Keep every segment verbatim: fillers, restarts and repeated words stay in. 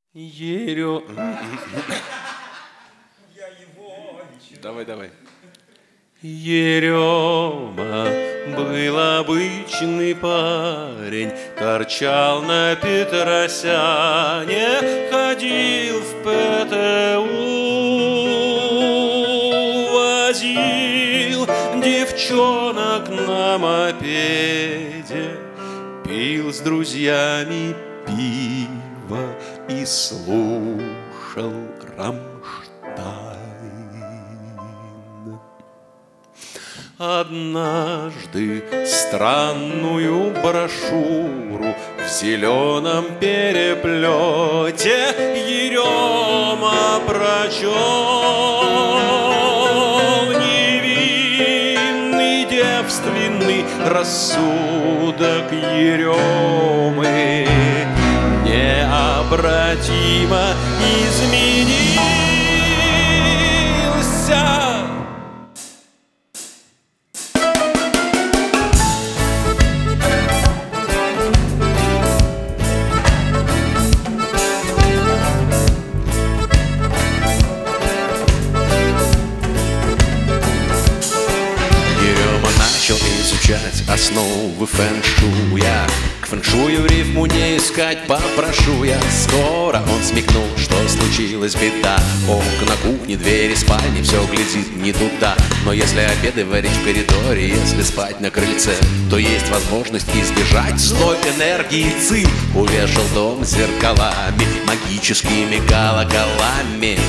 Ерё... Я его ничего. Давай, давай. Ерёма был обычный парень, торчал на Петросяне, ходил в ПТУ, возил девчонок на мопеде, пил с друзьями пиво и слушал Рамштайн. Однажды странную брошюру в зеленом переплете Ерёма прочел. Невинный девственный рассудок Еремы необратимо изменился. Изучать основы фэншуя. К фэншую рифму не искать попрошу я. Скоро он смекнул, что случилась беда. Окна кухни, двери спальни, все глядит не туда. Но если обеды варить в коридоре, если спать на крыльце, то есть возможность избежать злой энергии ЦИ. Увешал дом зеркалами, магическими колоколами.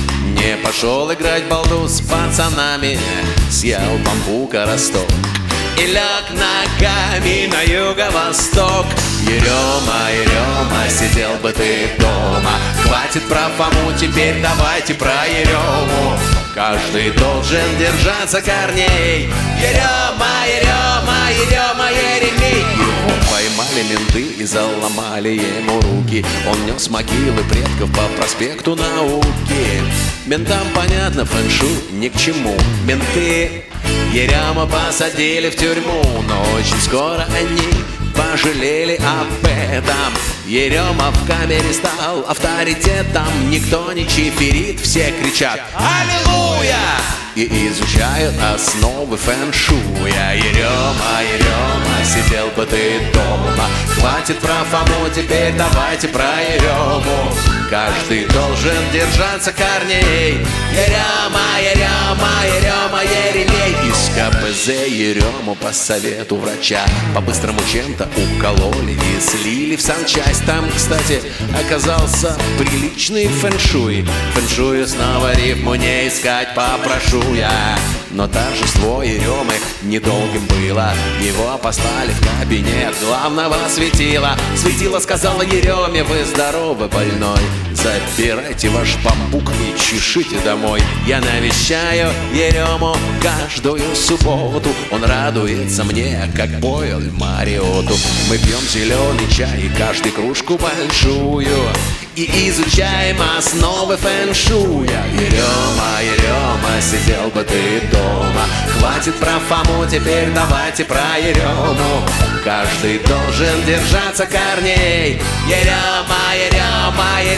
Не пошел играть балду с пацанами, съел бамбука росток и ляг ногами на юго-восток. Ерёма, Ерёма, сидел бы ты дома. Хватит про Фому, теперь давайте про Ерёму. Каждый должен держаться корней. Ерёма, Ерёма, Ерёма, Еремей. Его поймали менты и заломали ему руки. Он нес могилы предков по проспекту Науки. Ментам понятно, фэншуй ни к чему. Менты Ерёма посадили в тюрьму, но очень скоро они пожалели об этом. Ерёма в камере стал авторитетом. Никто не чиферит, все кричат «Аллилуйя!» и изучают основы фэншуя. Ерёма, Ерёма, сидел бы ты дома. Хватит про Фому, теперь давайте про Ерёму. Каждый должен держаться корней. Ерёма, Ерёма, Ерёма, Еремей. Из КПЗ Ерёму по совету врача по-быстрому чем-то укололи и слили в санчасть. Там, кстати, оказался приличный фэншуй. Фэншую снова рифму не искать попрошу я. Но торжество Ерёмы недолгим было. Его послали в кабинет главного светила. Светило сказала Ерёме: вы здоровы, больной, забирайте ваш бамбук и чешите домой. Я навещаю Ерёму каждую субботу. Он радуется мне, как поел Мариоту. Мы пьем зеленый чай, каждый кружку большую, и изучаем основы фэншуя. Ерёма, Ерёма, сидел бы ты дома. Хватит про Фому, теперь давайте про Ерёму. Каждый должен держаться корней. Ерёма, Ерёма, Ерёма.